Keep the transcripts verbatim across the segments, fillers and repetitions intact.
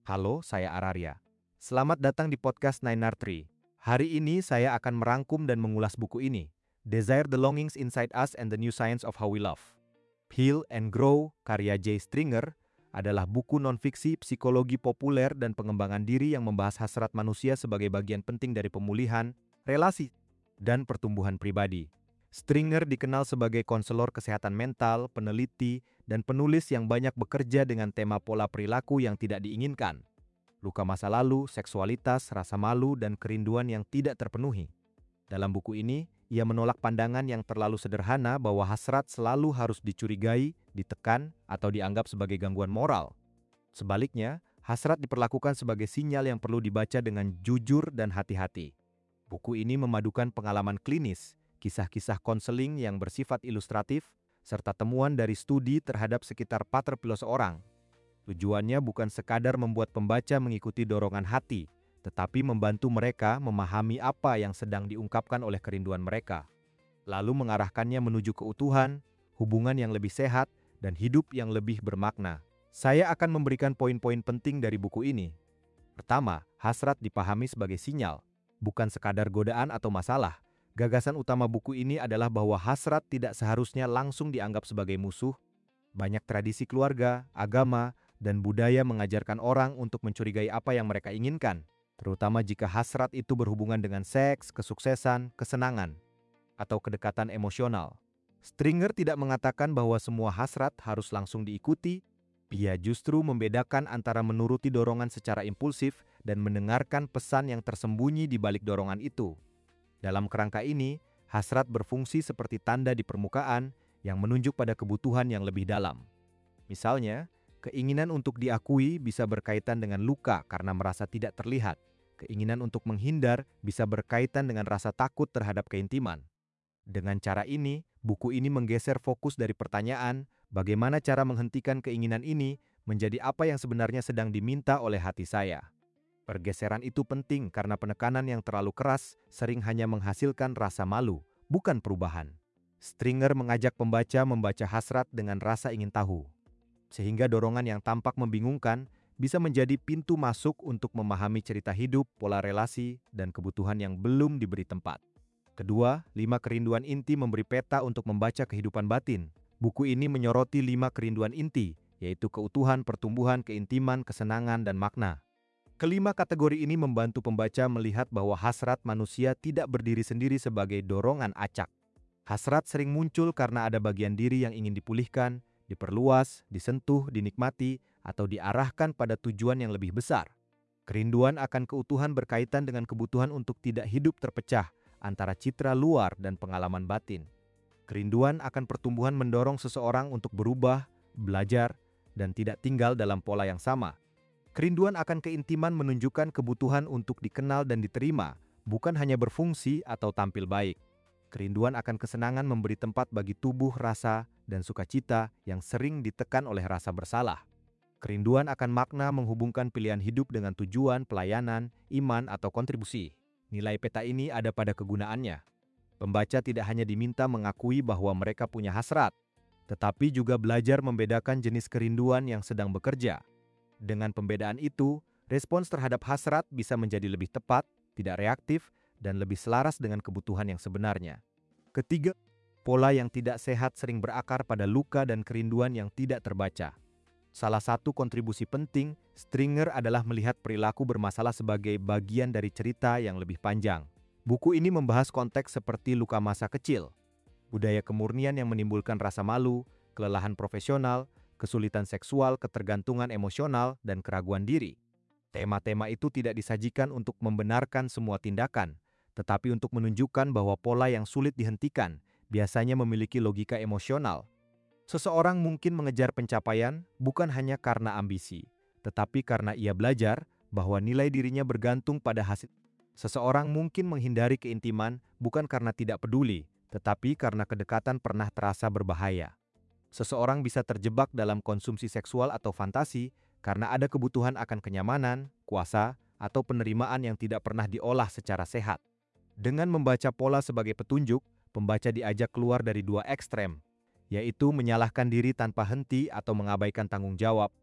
Halo, saya Araria. Selamat datang di podcast Nine R Tree. Hari ini saya akan merangkum dan mengulas buku ini, Desire the Longings Inside Us and the New Science of How We Love. Heal and Grow, karya Jay Stringer, adalah buku non-fiksi psikologi populer dan pengembangan diri yang membahas hasrat manusia sebagai bagian penting dari pemulihan, relasi, dan pertumbuhan pribadi. Stringer dikenal sebagai konselor kesehatan mental, peneliti, dan penulis yang banyak bekerja dengan tema pola perilaku yang tidak diinginkan, luka masa lalu, seksualitas, rasa malu, dan kerinduan yang tidak terpenuhi. Dalam buku ini, ia menolak pandangan yang terlalu sederhana bahwa hasrat selalu harus dicurigai, ditekan, atau dianggap sebagai gangguan moral. Sebaliknya, hasrat diperlakukan sebagai sinyal yang perlu dibaca dengan jujur dan hati-hati. Buku ini memadukan pengalaman klinis, kisah-kisah konseling yang bersifat ilustratif, serta temuan dari studi terhadap sekitar empat ratus orang. Tujuannya bukan sekadar membuat pembaca mengikuti dorongan hati, tetapi membantu mereka memahami apa yang sedang diungkapkan oleh kerinduan mereka, lalu mengarahkannya menuju keutuhan, hubungan yang lebih sehat, dan hidup yang lebih bermakna. Saya akan memberikan poin-poin penting dari buku ini. Pertama, hasrat dipahami sebagai sinyal, bukan sekadar godaan atau masalah. Gagasan utama buku ini adalah bahwa hasrat tidak seharusnya langsung dianggap sebagai musuh. Banyak tradisi keluarga, agama, dan budaya mengajarkan orang untuk mencurigai apa yang mereka inginkan, terutama jika hasrat itu berhubungan dengan seks, kesuksesan, kesenangan, atau kedekatan emosional. Stringer tidak mengatakan bahwa semua hasrat harus langsung diikuti. Ia justru membedakan antara menuruti dorongan secara impulsif dan mendengarkan pesan yang tersembunyi di balik dorongan itu. Dalam kerangka ini, hasrat berfungsi seperti tanda di permukaan yang menunjuk pada kebutuhan yang lebih dalam. Misalnya, keinginan untuk diakui bisa berkaitan dengan luka karena merasa tidak terlihat. Keinginan untuk menghindar bisa berkaitan dengan rasa takut terhadap keintiman. Dengan cara ini, buku ini menggeser fokus dari pertanyaan, bagaimana cara menghentikan keinginan ini menjadi apa yang sebenarnya sedang diminta oleh hati saya. Pergeseran itu penting karena penekanan yang terlalu keras sering hanya menghasilkan rasa malu, bukan perubahan. Stringer mengajak pembaca membaca hasrat dengan rasa ingin tahu, sehingga dorongan yang tampak membingungkan bisa menjadi pintu masuk untuk memahami cerita hidup, pola relasi, dan kebutuhan yang belum diberi tempat. Kedua, lima kerinduan inti memberi peta untuk membaca kehidupan batin. Buku ini menyoroti lima kerinduan inti, yaitu keutuhan, pertumbuhan, keintiman, kesenangan, dan makna. Kelima kategori ini membantu pembaca melihat bahwa hasrat manusia tidak berdiri sendiri sebagai dorongan acak. Hasrat sering muncul karena ada bagian diri yang ingin dipulihkan, diperluas, disentuh, dinikmati, atau diarahkan pada tujuan yang lebih besar. Kerinduan akan keutuhan berkaitan dengan kebutuhan untuk tidak hidup terpecah antara citra luar dan pengalaman batin. Kerinduan akan pertumbuhan mendorong seseorang untuk berubah, belajar, dan tidak tinggal dalam pola yang sama. Kerinduan akan keintiman menunjukkan kebutuhan untuk dikenal dan diterima, bukan hanya berfungsi atau tampil baik. Kerinduan akan kesenangan memberi tempat bagi tubuh, rasa, dan sukacita yang sering ditekan oleh rasa bersalah. Kerinduan akan makna menghubungkan pilihan hidup dengan tujuan, pelayanan, iman, atau kontribusi. Nilai peta ini ada pada kegunaannya. Pembaca tidak hanya diminta mengakui bahwa mereka punya hasrat, tetapi juga belajar membedakan jenis kerinduan yang sedang bekerja. Dengan pembedaan itu, respons terhadap hasrat bisa menjadi lebih tepat, tidak reaktif, dan lebih selaras dengan kebutuhan yang sebenarnya. Ketiga, pola yang tidak sehat sering berakar pada luka dan kerinduan yang tidak terbaca. Salah satu kontribusi penting Stringer adalah melihat perilaku bermasalah sebagai bagian dari cerita yang lebih panjang. Buku ini membahas konteks seperti luka masa kecil, budaya kemurnian yang menimbulkan rasa malu, kelelahan profesional, kesulitan seksual, ketergantungan emosional, dan keraguan diri. Tema-tema itu tidak disajikan untuk membenarkan semua tindakan, tetapi untuk menunjukkan bahwa pola yang sulit dihentikan biasanya memiliki logika emosional. Seseorang mungkin mengejar pencapaian bukan hanya karena ambisi, tetapi karena ia belajar bahwa nilai dirinya bergantung pada hasil. Seseorang mungkin menghindari keintiman bukan karena tidak peduli, tetapi karena kedekatan pernah terasa berbahaya. Seseorang bisa terjebak dalam konsumsi seksual atau fantasi karena ada kebutuhan akan kenyamanan, kuasa, atau penerimaan yang tidak pernah diolah secara sehat. Dengan membaca pola sebagai petunjuk, pembaca diajak keluar dari dua ekstrem, yaitu menyalahkan diri tanpa henti atau mengabaikan tanggung jawab.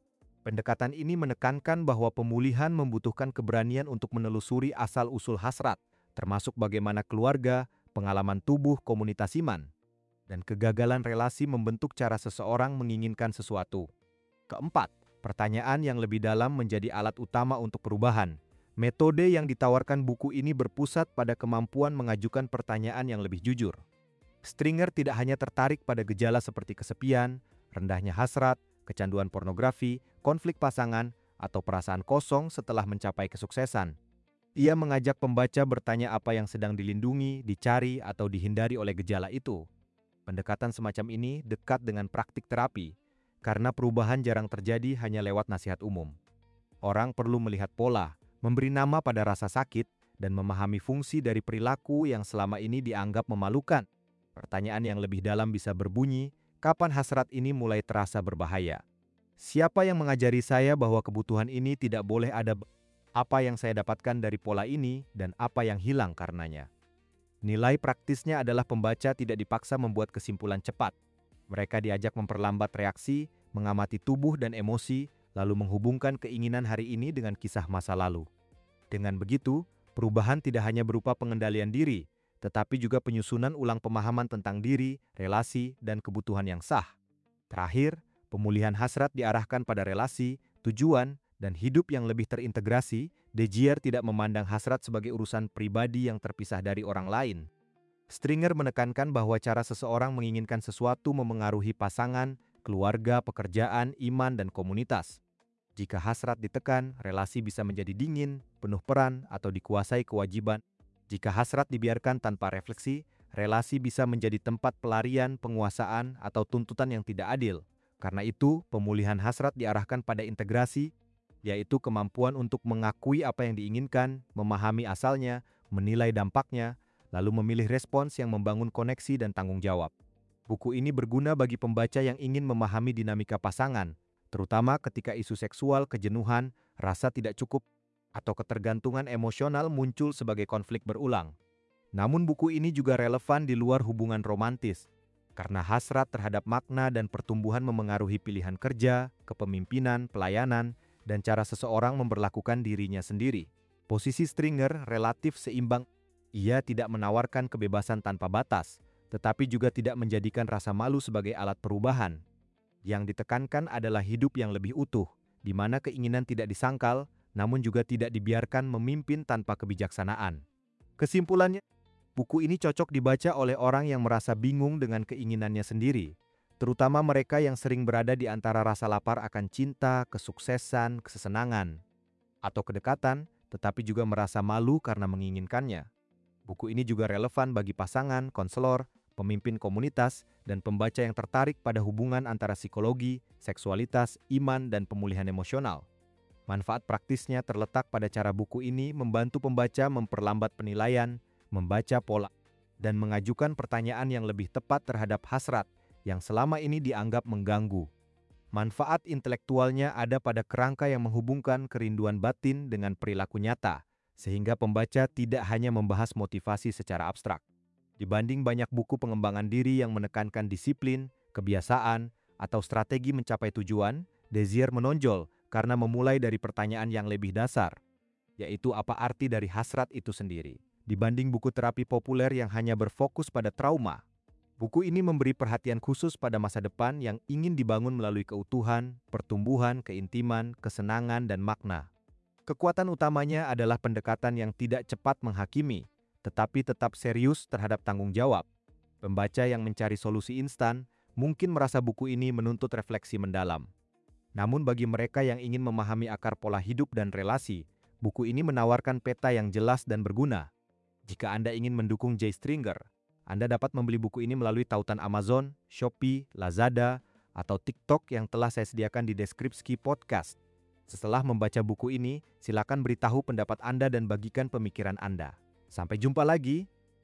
Pendekatan ini menekankan bahwa pemulihan membutuhkan keberanian untuk menelusuri asal-usul hasrat, termasuk bagaimana keluarga, pengalaman tubuh, komunitas iman, dan kegagalan relasi membentuk cara seseorang menginginkan sesuatu. Keempat, pertanyaan yang lebih dalam menjadi alat utama untuk perubahan. Metode yang ditawarkan buku ini berpusat pada kemampuan mengajukan pertanyaan yang lebih jujur. Stringer tidak hanya tertarik pada gejala seperti kesepian, rendahnya hasrat, kecanduan pornografi, konflik pasangan, atau perasaan kosong setelah mencapai kesuksesan. Ia mengajak pembaca bertanya apa yang sedang dilindungi, dicari, atau dihindari oleh gejala itu. Pendekatan semacam ini dekat dengan praktik terapi, karena perubahan jarang terjadi hanya lewat nasihat umum. Orang perlu melihat pola, memberi nama pada rasa sakit, dan memahami fungsi dari perilaku yang selama ini dianggap memalukan. Pertanyaan yang lebih dalam bisa berbunyi, kapan hasrat ini mulai terasa berbahaya? Siapa yang mengajari saya bahwa kebutuhan ini tidak boleh ada? Apa yang saya dapatkan dari pola ini dan apa yang hilang karenanya? Nilai praktisnya adalah pembaca tidak dipaksa membuat kesimpulan cepat. Mereka diajak memperlambat reaksi, mengamati tubuh dan emosi, lalu menghubungkan keinginan hari ini dengan kisah masa lalu. Dengan begitu, perubahan tidak hanya berupa pengendalian diri, tetapi juga penyusunan ulang pemahaman tentang diri, relasi, dan kebutuhan yang sah. Terakhir, pemulihan hasrat diarahkan pada relasi, tujuan, dan hidup yang lebih terintegrasi. Desire tidak memandang hasrat sebagai urusan pribadi yang terpisah dari orang lain. Stringer menekankan bahwa cara seseorang menginginkan sesuatu memengaruhi pasangan, keluarga, pekerjaan, iman, dan komunitas. Jika hasrat ditekan, relasi bisa menjadi dingin, penuh peran, atau dikuasai kewajiban. Jika hasrat dibiarkan tanpa refleksi, relasi bisa menjadi tempat pelarian, penguasaan, atau tuntutan yang tidak adil. Karena itu, pemulihan hasrat diarahkan pada integrasi, yaitu kemampuan untuk mengakui apa yang diinginkan, memahami asalnya, menilai dampaknya, lalu memilih respons yang membangun koneksi dan tanggung jawab. Buku ini berguna bagi pembaca yang ingin memahami dinamika pasangan, terutama ketika isu seksual, kejenuhan, rasa tidak cukup, atau ketergantungan emosional muncul sebagai konflik berulang. Namun buku ini juga relevan di luar hubungan romantis, karena hasrat terhadap makna dan pertumbuhan memengaruhi pilihan kerja, kepemimpinan, pelayanan, dan cara seseorang memperlakukan dirinya sendiri. Posisi Stringer relatif seimbang. Ia tidak menawarkan kebebasan tanpa batas, tetapi juga tidak menjadikan rasa malu sebagai alat perubahan. Yang ditekankan adalah hidup yang lebih utuh, di mana keinginan tidak disangkal, namun juga tidak dibiarkan memimpin tanpa kebijaksanaan. Kesimpulannya, buku ini cocok dibaca oleh orang yang merasa bingung dengan keinginannya sendiri, terutama mereka yang sering berada di antara rasa lapar akan cinta, kesuksesan, kesenangan, atau kedekatan, tetapi juga merasa malu karena menginginkannya. Buku ini juga relevan bagi pasangan, konselor, pemimpin komunitas, dan pembaca yang tertarik pada hubungan antara psikologi, seksualitas, iman, dan pemulihan emosional. Manfaat praktisnya terletak pada cara buku ini membantu pembaca memperlambat penilaian, membaca pola, dan mengajukan pertanyaan yang lebih tepat terhadap hasrat yang selama ini dianggap mengganggu. Manfaat intelektualnya ada pada kerangka yang menghubungkan kerinduan batin dengan perilaku nyata, sehingga pembaca tidak hanya membahas motivasi secara abstrak. Dibanding banyak buku pengembangan diri yang menekankan disiplin, kebiasaan, atau strategi mencapai tujuan, Desire menonjol karena memulai dari pertanyaan yang lebih dasar, yaitu apa arti dari hasrat itu sendiri. Dibanding buku terapi populer yang hanya berfokus pada trauma, buku ini memberi perhatian khusus pada masa depan yang ingin dibangun melalui keutuhan, pertumbuhan, keintiman, kesenangan, dan makna. Kekuatan utamanya adalah pendekatan yang tidak cepat menghakimi, tetapi tetap serius terhadap tanggung jawab. Pembaca yang mencari solusi instan mungkin merasa buku ini menuntut refleksi mendalam. Namun bagi mereka yang ingin memahami akar pola hidup dan relasi, buku ini menawarkan peta yang jelas dan berguna. Jika Anda ingin mendukung Jay Stringer, Anda dapat membeli buku ini melalui tautan Amazon, Shopee, Lazada, atau TikTok yang telah saya sediakan di deskripsi podcast. Setelah membaca buku ini, silakan beritahu pendapat Anda dan bagikan pemikiran Anda. Sampai jumpa lagi.